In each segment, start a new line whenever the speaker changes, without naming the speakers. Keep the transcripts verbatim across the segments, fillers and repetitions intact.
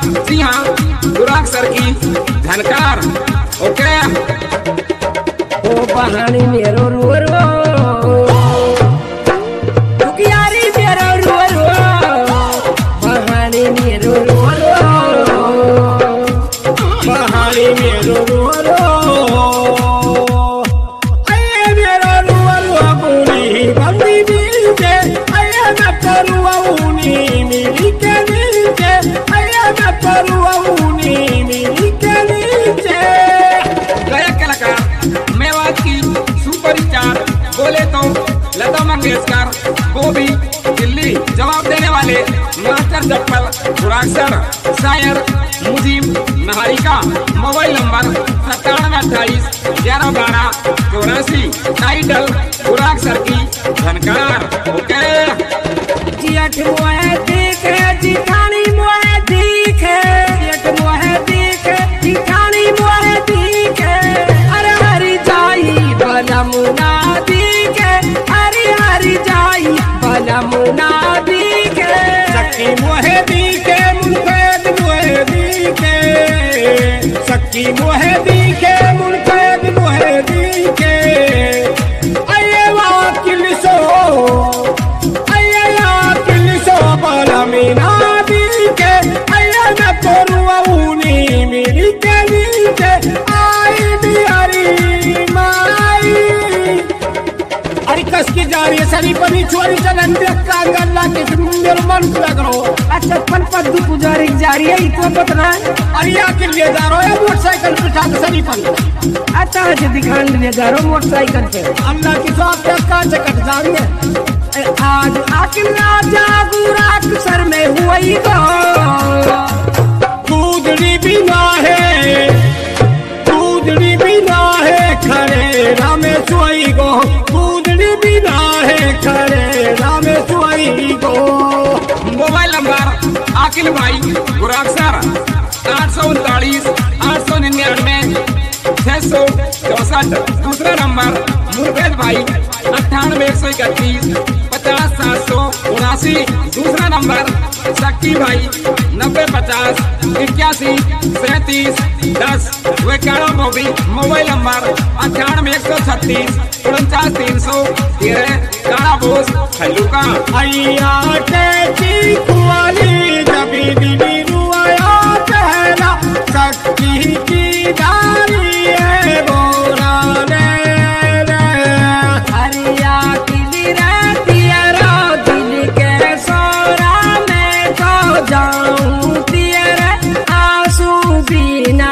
जी हाँ, गुराक्सर की धनकार। ओके
ओ बहानी मेरो रो रो दुखियारी मेरो रो रो बहानी मेरो रो रो बहानी मेरो रो रो अये मेरो रो रो बुनी बंदी नीचे अये मैं करूँ उनी मिली के नीचे अये मैं करूँ उनी मिली के नीचे।
गायक कलाकार मेवात की सुपर स्टार बोले तो लता मंगेशकर को भी दिल्ली जवाब देने वाले मास्टर जप्पल गुराक्सर शायर मुजीब नहारिका। मोबाइल नंबर सत्तानवे अट्ठाईस ग्यारह बारह चौरासी। टाइटल गुराक्सर की धनकार। ओके
जियट मोहे देखे जिठानी मोहे देखे जियट मोहे देखे जिठानी मोहे देखे अरे हरी जाई बलमुना देखे हरी हरी जाई बलमुना देखे सखी मोहे देखे मुनफेद मोहे देखे सखी मोहे देखे मुनफेद मोहे देखे अये वाकिल सो मीना के अये मैं करूँ उनी मिली के नीचे आई बिहारी माई। अरे कस की जा रही है सनी पनी चोरी चलन देखा गल्ला के मेरे मन पूरा करो। अच्छा पन पद्दू पुजारी जा रही है इतना पतना अरे आके ले जा रहा है मोटरसाइकिल पे ठाक सनी पन। अच्छा है दिखाने ले जा रहा हूँ मोटरसाइकिल पे अल्लाह की सौंप के कांच कट जा रही है। आज आखिर राजा गुराक्सर में हुई गो कूदड़ी बिना है कूदड़ी बिना है खरे रामे सोई गो कूदड़ी बिना है खरे रामे सोई गो।
मोबाइल नंबर आकिल भाई गुराक्सर आठ सौ उनतालीस आठ सौ निन्यानवे छह सौ चौसठ। दूसरा नंबर मुर्बेद भाई अट्ठानवे एक सौ इकतीस पचास सात सौ उनासी। दूसरा नंबर शक्ति भाई नब्बे पचास इक्यासी सैंतीस दस ग्यारह मोबी। मोबाइल नंबर अट्ठानवे एक सौ छत्तीस उनचास तीन सौ तेरह। काला बोस खलूका
अय्या टेची कुआली जबी दिली रुआया पहला शक्ति की दारी है बोरा ने हरिया की रहती है दिल के सोरा में तो जाऊं तेरे आंसू बिना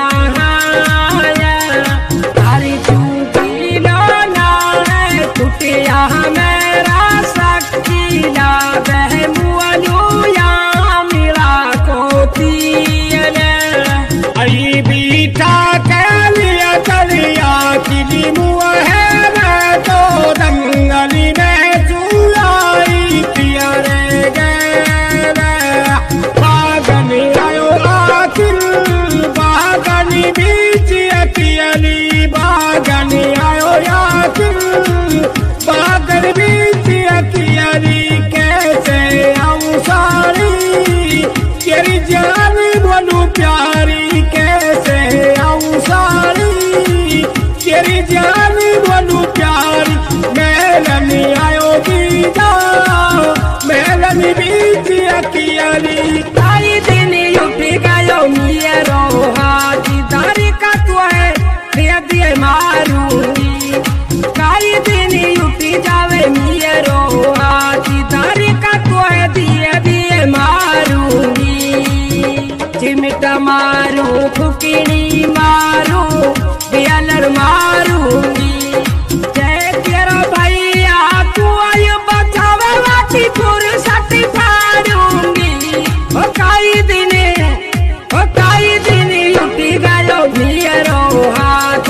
हरी चूकी लोना है टूटिया मेरा शक्तिया बह मुअलुया मिला को तीने आई बीटा के लिए चलिया किली मुआ है मैं तो दंगली में चुलाई पिया रे गए बागनी आयो आखिल बागनी बीच अकियली बागनी आयो आखिल बागन बीच अकियली कैसे आऊं सारी तेरी जान बोलूं प्यारी कैसे आऊं सारी तेरी जान बोलूं प्यारी मेलनी आयो दीदा मेलनी बीच अकियली आई दिन उठ गयो मेरो हाथी दारी का तू है दिए दिए मारूंगी काई दिन उठ जावे मेरो हाथी दारी का तू है दिए दिए मारूंगी चिमटा मारू फुकड़ी मारू बियालर मारूंगी जय तेरा भैया तू आयो बचावे वाटी फुर्सत फाड़ूंगी ओ काई दिने ओ काई दिने उठ गयो मेरो हाथ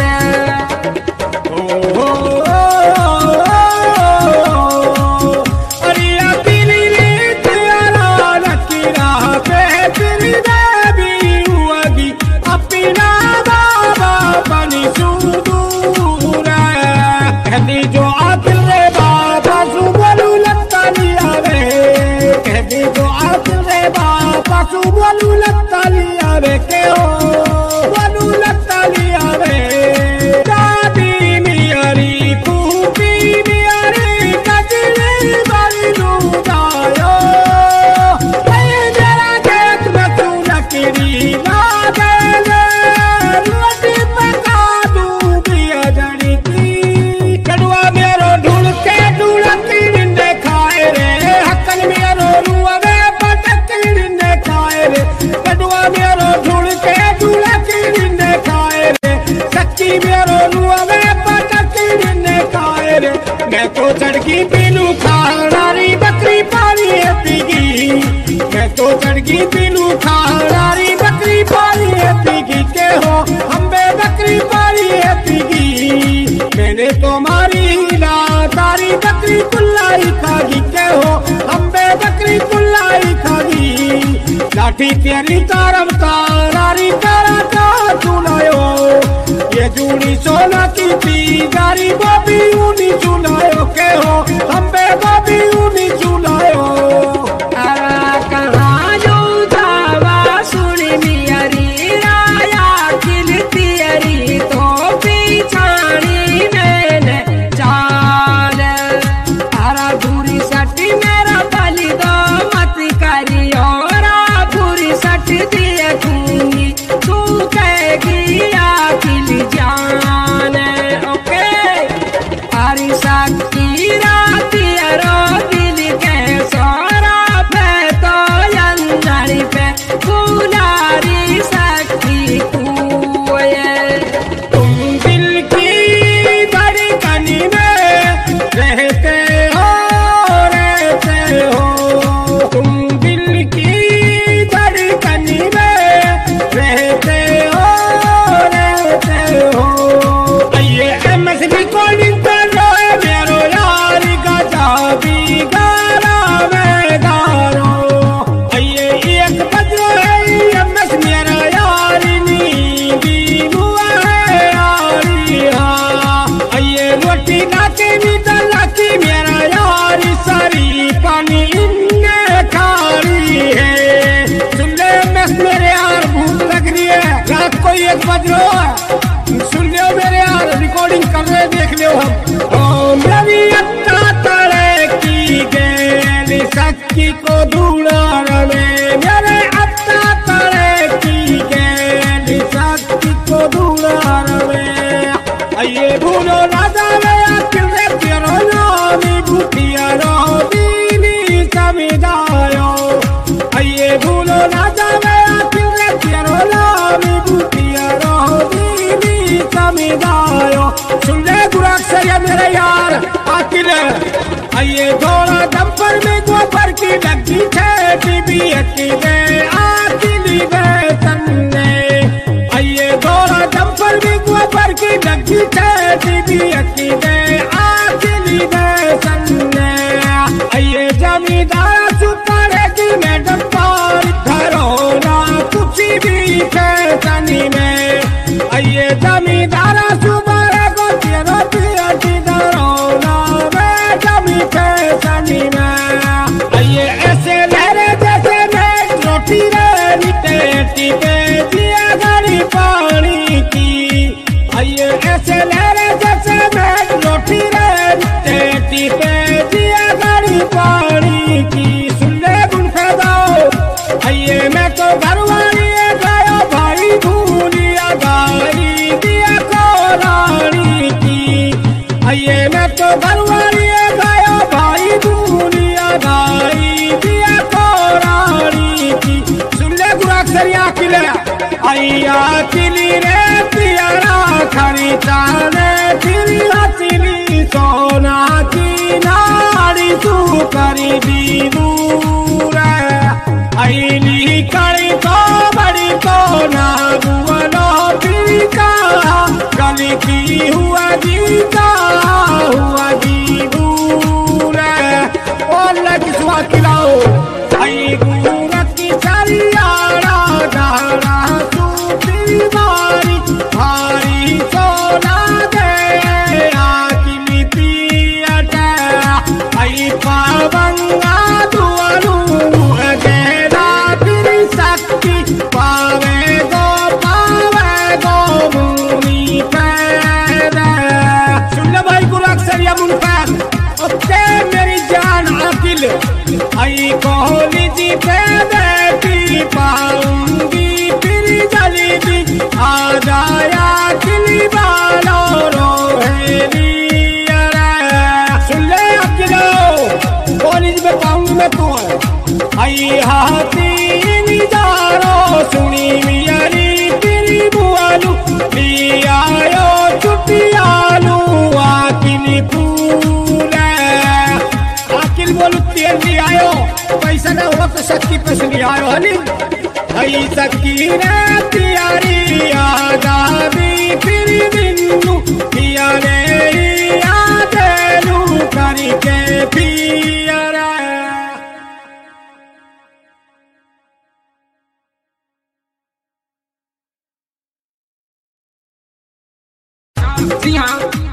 ओ अरे अकेली रे तेरा लकीरा पे तेरी देवी हुआगी अपना अठी तेरी तारम तारारी करा का चुनायो ये जूनी सोना की थी गारी बाबी ऊनी चुनायो के हो हम बे बाबी ऊनी चुनायो एक बज रहा है सुन लो मेरे यार रिकॉर्डिंग कर रहे देख लो हम मेरी अत्ता तड़े की गेली सखी को ढूंढा रवे मेरे अत्ता तड़े की गेली सखी को ढूंढा रवे आइए भूलो ना जावे अखिल रे तेरो नामी भूतिया रो दीनी समिदायो आइए भूलो ना जावे अखिल रे तेरो नामी भूतिया रो दीनी समिदायो सुन ले गुराक्सर या मेरे यार अखिल आइए थोड़ा दम्पर में गोबर की लगी थे टीबी अकेले आखिली वेतन ने आइए थोड़ा दम्पर में गोबर की लगी थे टीबी अकेले आखिली वेतन ने आइए जमींदार सुपारे की मैडम पर धरो ना कुछ भी फैसनी में आइए जमींदार सुपारे को तेरो पियाटी धरो ना मैडम फैसनी में आइए ऐसे लहरे जैसे मैं रोटी रेडी टेटी पे दिया गाड़ी पानी की आइए ऐसे लहरे जैसे मैं रोटी रेडी टेटी पे दिया गाड़ी पानी की सुन ले गुन फैदाओ आइए मैं तो घर वाली गायो भाई भूलिया गाड़ी दिया को रानी की आइए मैं तो घर वाली गायो भाई भूलिया गाड़ी दिया को रानी की सुन ले गुराक्सरिया किले आइया किली रे पियारा खरी चाले फिरी हथिली सोना की नाड़ी तू करी दी दूर आईली कड़ी तो बड़ी तो ना बुअलो पीका गली की हुआ जीता हुआ जी दूर और किसवा खिलाओ आई गुरत की चरियाड़ा दाड़ा सूती मारी भारी सोना दे आकिली पियटा आई पावंगा दुआलू अगेरा तेरी शक्ति पावे गो पावे गो मुनी पैदा सुन ले भाई गुराक्सर या मुनफाक ओके मेरी जान अकिल आई कोहली जी पे बैठी पाऊंगी फिर जल्दी आ जाया किली बालो रोहेली सुन ले अकिलो कॉलेज में पाऊंगी मैं तो आई हाथी निजारो सुनी मियारी तेरी बुआलू लियायो चुटियालू आकिली पूरा आकिल बोलू तेल लियायो पैसा ना हुआ तो शक्ति पैसे लियायो हनी आई सकी रे तियारी आजादी फिर दिनू तियारे यादेलू करके फिर
जी हाँ,